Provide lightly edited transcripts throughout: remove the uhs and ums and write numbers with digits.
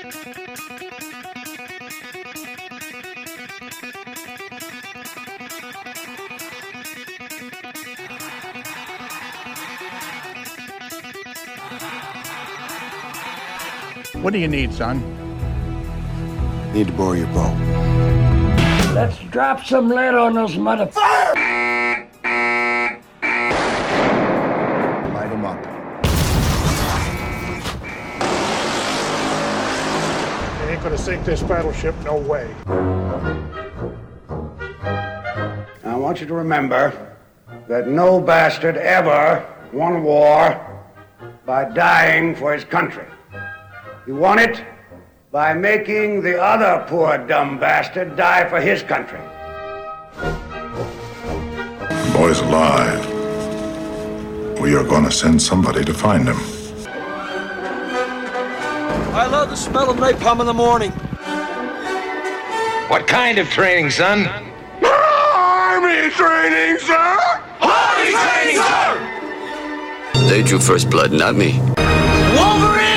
What do you need, son? Need to borrow your bow. Let's drop some lead on those motherfuckers! Light them up. They ain't gonna sink this battleship, no way. I want you to remember that no bastard ever won a war by dying for his country. He won it by making the other poor dumb bastard die for his country. The boy's alive. We are gonna send somebody to find him. I love the smell of napalm in the morning. What kind of training, son? Army training, sir! Army training, sir! They drew first blood, not me. Wolverines!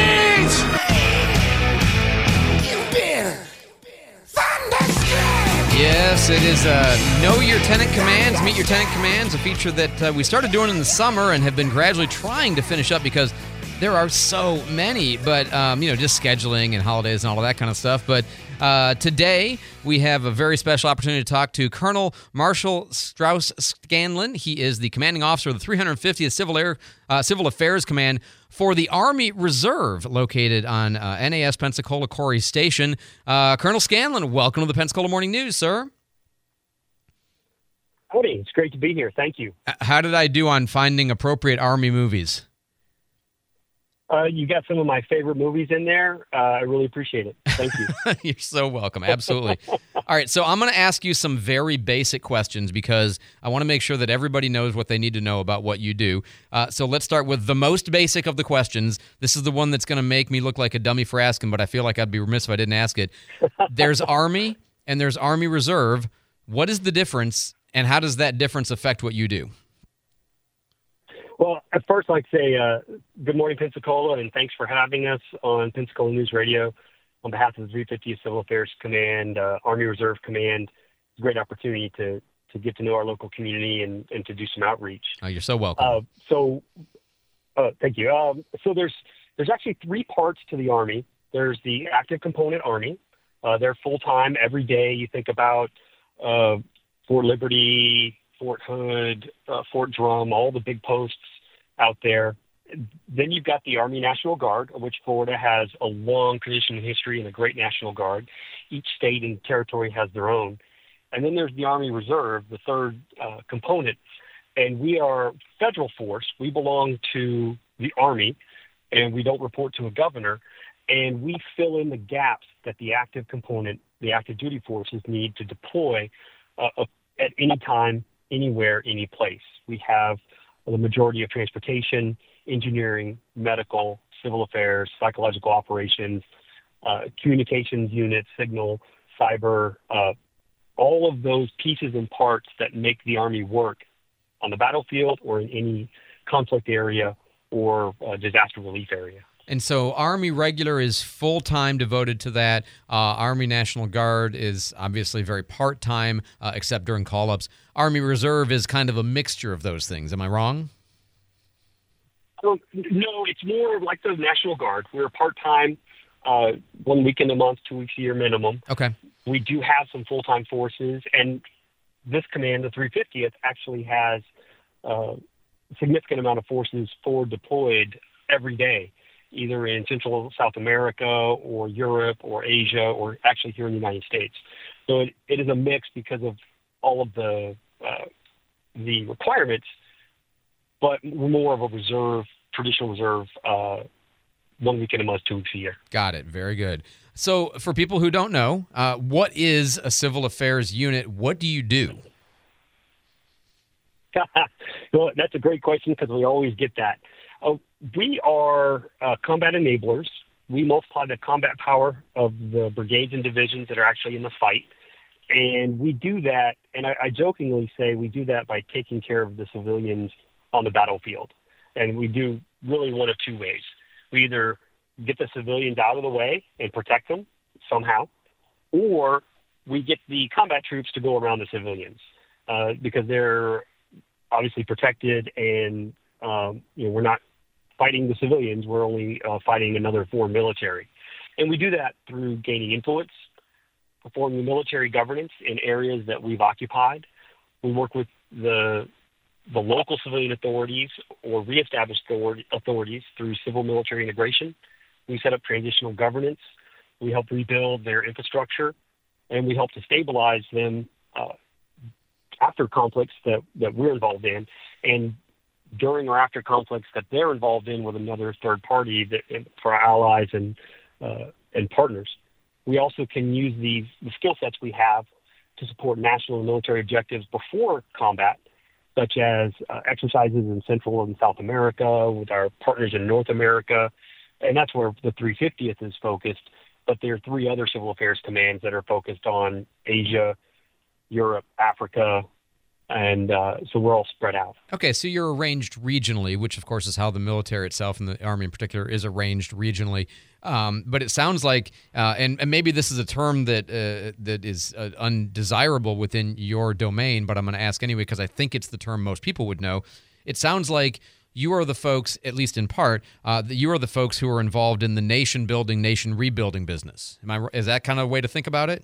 Yes, it is Know Your Tenant Commands, Meet Your Tenant Commands, a feature that we started doing in the summer and have been gradually trying to finish up because there are so many, but, just scheduling and holidays and all of that kind of stuff. But today, we have a very special opportunity to talk to Colonel Marshall Strauss Scanlon. He is the commanding officer of the 350th Civil Affairs Command for the Army Reserve, located on NAS Pensacola Corey Station. Colonel Scanlon, welcome to the Pensacola Morning News, sir. Howdy, it's great to be here. Thank you. How did I do on finding appropriate Army movies? You got some of my favorite movies in there. I really appreciate it. Thank you. You're so welcome. Absolutely. All right, so I'm going to ask you some very basic questions because I want to make sure that everybody knows what they need to know about what you do. So let's start with the most basic of the questions. This is the one that's going to make me look like a dummy for asking, but I feel like I'd be remiss if I didn't ask it. There's Army and there's Army Reserve. What is the difference, and how does that difference affect what you do? Well, at first, I'd like to say good morning, Pensacola, and thanks for having us on Pensacola News Radio. On behalf of the 350th Civil Affairs Command, Army Reserve Command, it's a great opportunity to get to know our local community and to do some outreach. Oh, you're so welcome. Thank you. So there's actually three parts to the Army. There's the active component Army. They're full-time every day. You think about Fort Liberty, Fort Hood, Fort Drum, all the big posts out there. Then you've got the Army National Guard, of which Florida has a long tradition and history and a great National Guard. Each state and territory has their own. And then there's the Army Reserve, the third component. And we are federal force. We belong to the Army, and we don't report to a governor. And we fill in the gaps that the active component, the active duty forces need to deploy at any time, anywhere, any place. We have the majority of transportation, engineering, medical, civil affairs, psychological operations, communications units, signal, cyber, all of those pieces and parts that make the Army work on the battlefield or in any conflict area or disaster relief area. And so Army Regular is full-time devoted to that. Army National Guard is obviously very part-time, except during call-ups. Army Reserve is kind of a mixture of those things. Am I wrong? No, it's more like the National Guard. We're part-time, 1 weekend a month, 2 weeks a year minimum. Okay. We do have some full-time forces, and this command, the 350th, actually has a significant amount of forces forward deployed every day, either in Central South America or Europe or Asia or actually here in the United States. So it is a mix because of all of the requirements, but more of a reserve, traditional reserve, 1 weekend a month, 2 weeks a year. Got it. Very good. So for people who don't know, what is a civil affairs unit? What do you do? Well, that's a great question because we always get that. We are combat enablers. We multiply the combat power of the brigades and divisions that are actually in the fight. And we do that, and I jokingly say we do that by taking care of the civilians on the battlefield. And we do really one of two ways. We either get the civilians out of the way and protect them somehow, or we get the combat troops to go around the civilians because they're obviously protected, and we're not fighting the civilians. We're only fighting another foreign military. And we do that through gaining influence, performing military governance in areas that we've occupied. We work with the local civilian authorities or reestablished authorities through civil-military integration. We set up transitional governance. We help rebuild their infrastructure, and we help to stabilize them after conflicts that we're involved in, and during or after conflicts that they're involved in with another third party for our allies and partners. We also can use the skill sets we have to support national and military objectives before combat, such as exercises in Central and South America with our partners in North America. And that's where the 350th is focused. But there are 3 other civil affairs commands that are focused on Asia, Europe, Africa, and so we're all spread out. Okay, so you're arranged regionally, which of course is how the military itself and the Army in particular is arranged regionally. But it sounds like, and maybe this is a term that is undesirable within your domain, but I'm going to ask anyway because I think it's the term most people would know. It sounds like you are the folks, at least in part, that you are the folks who are involved in the nation building, nation rebuilding business. Is that kind of a way to think about it?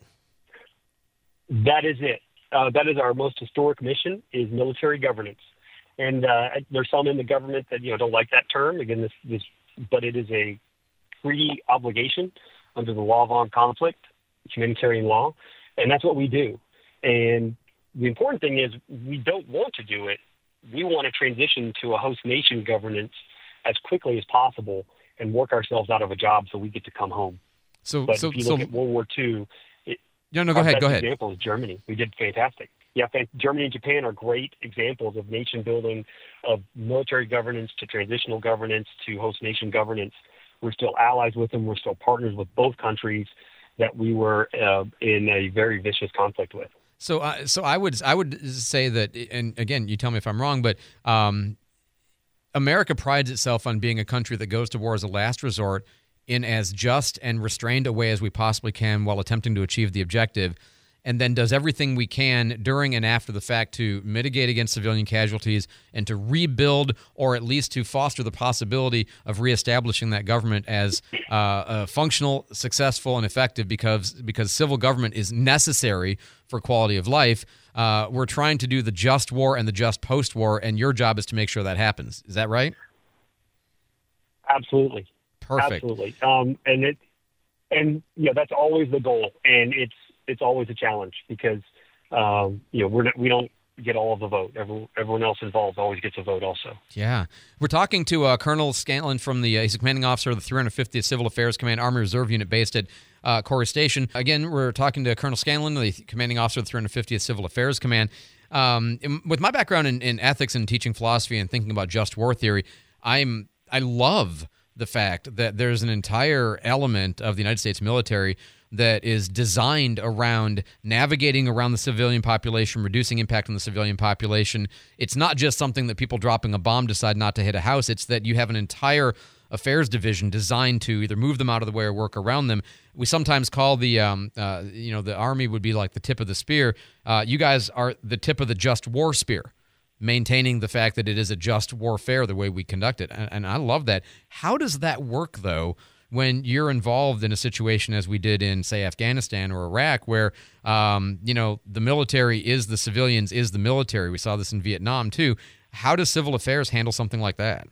That is it. That is our most historic mission, is military governance. And there's some in the government that don't like that term. Again, but it is a treaty obligation under the law of armed conflict, humanitarian law, and that's what we do. And the important thing is we don't want to do it. We want to transition to a host nation governance as quickly as possible and work ourselves out of a job so we get to come home. But if you look at World War II, go ahead. Example is Germany. We did fantastic. Yeah, Germany and Japan are great examples of nation building, of military governance to transitional governance to host nation governance. We're still allies with them. We're still partners with both countries that we were in a very vicious conflict with. So I would say that, and again, you tell me if I'm wrong, but America prides itself on being a country that goes to war as a last resort in as just and restrained a way as we possibly can while attempting to achieve the objective, and then does everything we can during and after the fact to mitigate against civilian casualties and to rebuild, or at least to foster the possibility of reestablishing that government as functional, successful, and effective because civil government is necessary for quality of life. We're trying to do the just war and the just post-war, and your job is to make sure that happens. Is that right? Absolutely. Perfect. Absolutely. That's always the goal, and it's always a challenge because we don't get all of the vote. Everyone else involved always gets a vote also. Yeah. We're talking to Colonel Scanlon from he's a commanding officer of the 350th Civil Affairs Command Army Reserve Unit based at Corey Station. Again, we're talking to Colonel Scanlon, the commanding officer of the 350th Civil Affairs Command. With my background in ethics and teaching philosophy and thinking about just war theory, I love the fact that there's an entire element of the United States military that is designed around navigating around the civilian population, reducing impact on the civilian population. It's not just something that people dropping a bomb decide not to hit a house. It's that you have an entire affairs division designed to either move them out of the way or work around them. We sometimes call the Army would be like the tip of the spear. You guys are the tip of the just war spear, maintaining the fact that it is a just warfare the way we conduct it. And I love that. How does that work, though, when you're involved in a situation as we did in, say, Afghanistan or Iraq, where, the military is the civilians, is the military? We saw this in Vietnam, too. How does civil affairs handle something like that?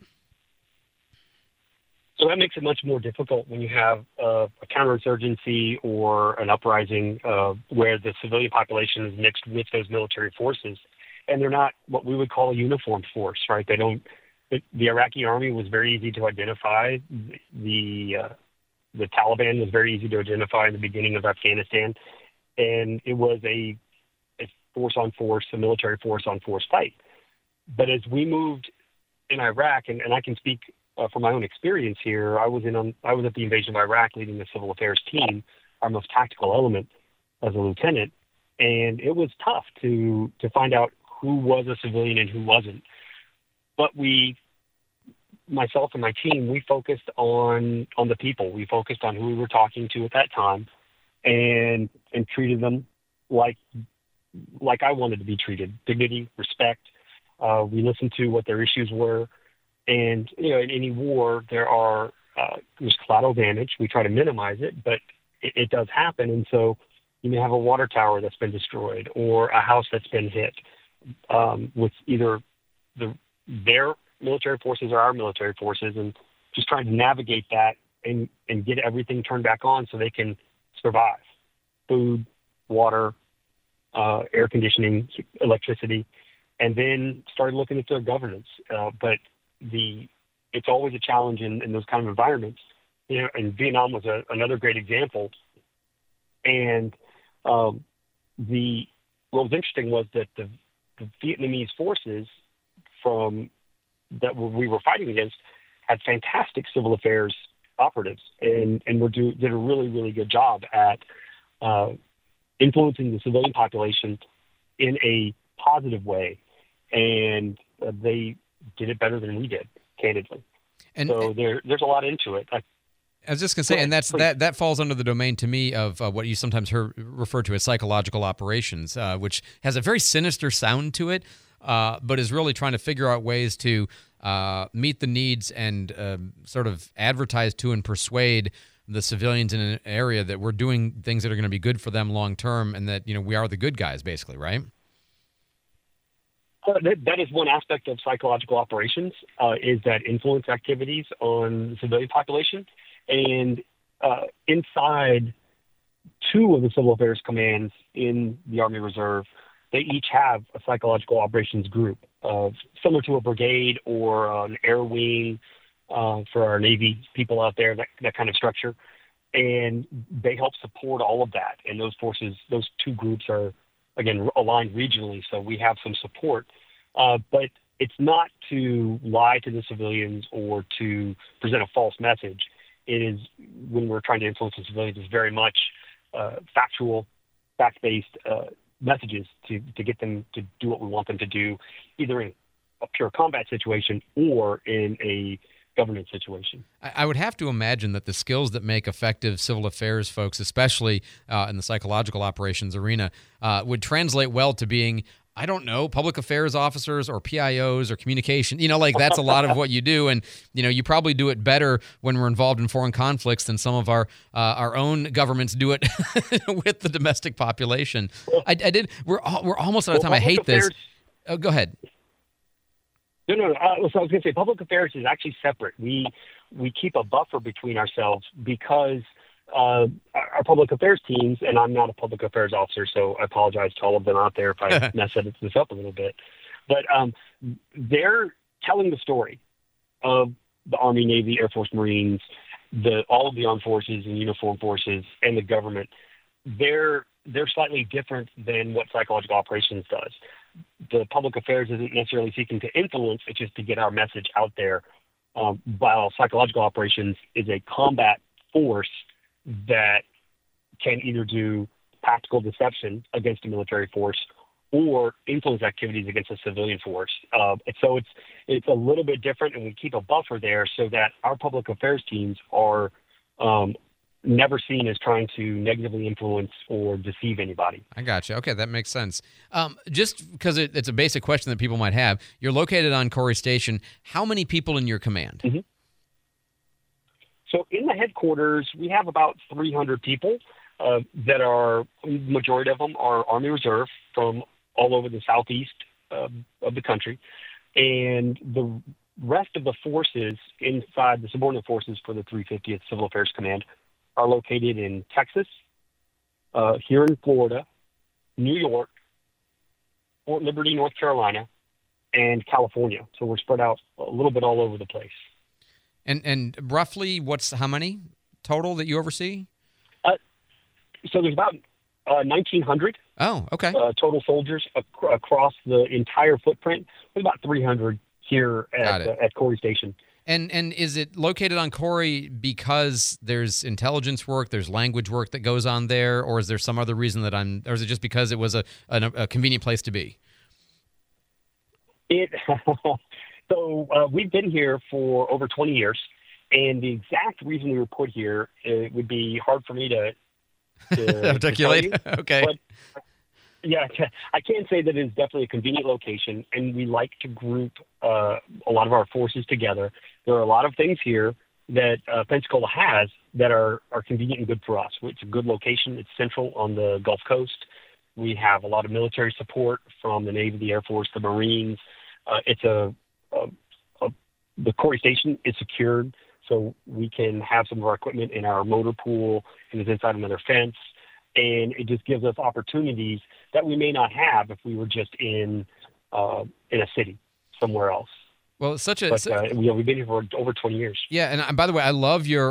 So that makes it much more difficult when you have a counterinsurgency or an uprising where the civilian population is mixed with those military forces. And they're not what we would call a uniformed force, right? The Iraqi army was very easy to identify. The Taliban was very easy to identify in the beginning of Afghanistan. And it was a force-on-force, a military force-on-force fight. But as we moved in Iraq, and I can speak from my own experience here, I was at the invasion of Iraq leading the civil affairs team, our most tactical element as a lieutenant. And it was tough to find out who was a civilian and who wasn't. But we myself and my team, we focused on the people. We focused on who we were talking to at that time, and treated them like I wanted to be treated: dignity, respect. We listened to what their issues were, and in any war there's collateral damage. We try to minimize it, but it does happen, and so you may have a water tower that's been destroyed or a house that's been hit with either their military forces or our military forces, and just trying to navigate that and get everything turned back on so they can survive. Food, water, air conditioning, electricity, and then started looking at their governance. But it's always a challenge in those kind of environments. And Vietnam was another great example. And what was interesting was that the Vietnamese forces that we were fighting against had fantastic civil affairs operatives, and did a really, really good job at influencing the civilian population in a positive way, and they did it better than we did, candidly. And so there's a lot into it. I was just going to say, and that falls under the domain to me of what you sometimes refer to as psychological operations, which has a very sinister sound to it, but is really trying to figure out ways to meet the needs and sort of advertise to and persuade the civilians in an area that we're doing things that are going to be good for them long term, and that we are the good guys, basically, right? That is one aspect of psychological operations, is that influence activities on the civilian population. And inside two of the civil affairs commands in the Army Reserve, they each have a psychological operations group, similar to a brigade or an air wing for our Navy people out there, that kind of structure. And they help support all of that. And those forces, those two groups are, again, aligned regionally, so we have some support. But it's not to lie to the civilians or to present a false message. It is, when we're trying to influence the civilians, it's very much factual, fact-based messages to get them to do what we want them to do, either in a pure combat situation or in a governance situation. I would have to imagine that the skills that make effective civil affairs folks, especially in the psychological operations arena, would translate well to being, I don't know, public affairs officers or PIOs or communication. That's a lot of what you do. And, you probably do it better when we're involved in foreign conflicts than some of our own governments do it with the domestic population. We're almost out of time. I hate this. Oh, go ahead. No. So I was going to say, public affairs is actually separate. We keep a buffer between ourselves because our public affairs teams, and I'm not a public affairs officer, so I apologize to all of them out there if I mess this up a little bit. But they're telling the story of the Army, Navy, Air Force, Marines, all of the armed forces and uniformed forces, and the government. They're slightly different than what psychological operations does. The public affairs isn't necessarily seeking to influence; it's just to get our message out there. While psychological operations is a combat force that can either do tactical deception against a military force or influence activities against a civilian force. So it's a little bit different, and we keep a buffer there so that our public affairs teams are never seen as trying to negatively influence or deceive anybody. I got you. Okay, that makes sense. Just because it's a basic question that people might have, you're located on Corey Station. How many people in your command? Mm-hmm. So in the headquarters, we have about 300 people that are, majority of them are Army Reserve from all over the southeast of the country. And the rest of the forces inside the subordinate forces for the 350th Civil Affairs Command are located in Texas, here in Florida, New York, Fort Liberty, North Carolina, and California. So we're spread out a little bit all over the place. And roughly, how many total that you oversee? So there's about 1,900. Oh, okay. Total soldiers across the entire footprint. There's about 300 here at Corey Station. And is it located on Corey because there's intelligence work, there's language work that goes on there, or is there some other reason or is it just because it was a convenient place to be? So we've been here for over 20 years, and the exact reason we were put here, it would be hard for me to articulate. To tell you, okay. But yeah, I can say that it's definitely a convenient location, and we like to group a lot of our forces together. There are a lot of things here that Pensacola has that are convenient and good for us. It's a good location. It's central on the Gulf Coast. We have a lot of military support from the Navy, the Air Force, the Marines. The Corey Station is secured, so we can have some of our equipment in our motor pool and is inside another fence. And it just gives us opportunities that we may not have if we were just in a city somewhere else. Well, it's such a. But we've been here for over 20 years. Yeah, and by the way, I love your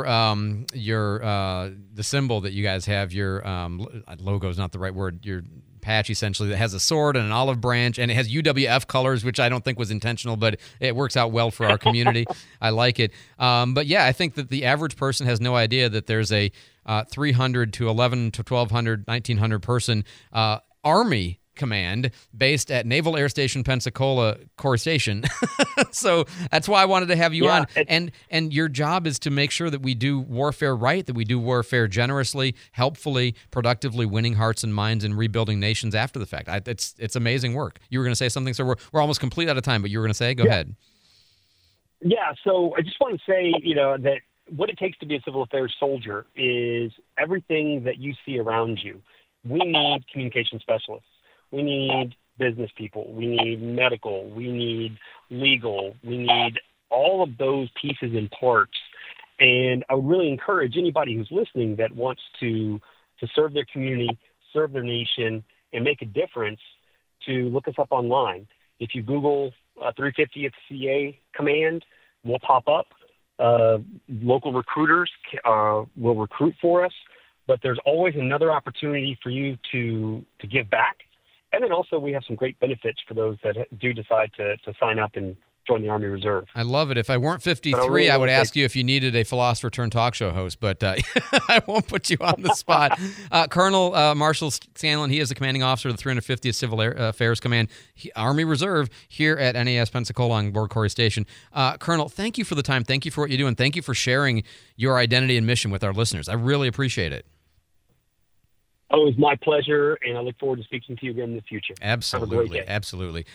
the symbol that you guys have. Your logo is not the right word. Your patch essentially that has a sword and an olive branch, and it has UWF colors, which I don't think was intentional, but it works out well for our community. I like it. But yeah, I think that the average person has no idea that there's a 300 to 11 to 1,200, 1,900 person Army command based at Naval Air Station Pensacola Corps Station. So that's why I wanted to have you on. And your job is to make sure that we do warfare right, that we do warfare generously, helpfully, productively, winning hearts and minds and rebuilding nations after the fact. It's amazing work. You were going to say something, so we're almost complete out of time, but you were going to say, go ahead. Yeah, so I just want to say, that what it takes to be a civil affairs soldier is everything that you see around you. We need communication specialists. We need business people. We need medical. We need legal. We need all of those pieces and parts. And I would really encourage anybody who's listening that wants to serve their community, serve their nation, and make a difference to look us up online. If you Google 350th CA Command, we'll pop up. Local recruiters will recruit for us. But there's always another opportunity for you to give back. And then also we have some great benefits for those that do decide to sign up and join the Army Reserve. I love it. If I weren't 53, I would ask you if you needed a philosopher turned talk show host, but I won't put you on the spot. Colonel Marshall Scanlon, he is the commanding officer of the 350th Civil Affairs Command, Army Reserve, here at NAS Pensacola on board Corey Station. Colonel, thank you for the time. Thank you for what you do, and thank you for sharing your identity and mission with our listeners. I really appreciate it. Oh, it was my pleasure, and I look forward to speaking to you again in the future. Absolutely, absolutely.